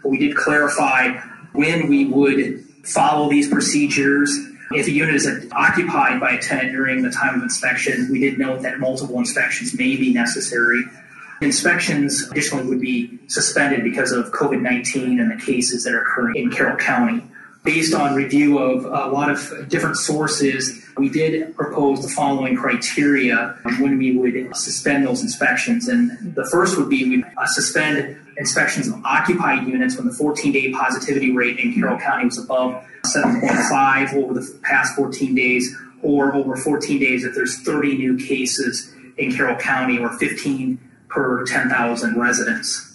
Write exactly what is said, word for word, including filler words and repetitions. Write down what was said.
but we did clarify when we would follow these procedures. If a unit is occupied by a tenant during the time of inspection, we did note that multiple inspections may be necessary. Inspections additionally would be suspended because of COVID nineteen and the cases that are occurring in Carroll County. Based on review of a lot of different sources, we did propose the following criteria when we would suspend those inspections. And the first would be we uh, suspend inspections of occupied units when the fourteen-day positivity rate in Carroll County was above seven point five over the past fourteen days, or over fourteen days if there's thirty new cases in Carroll County, or fifteen per ten thousand residents.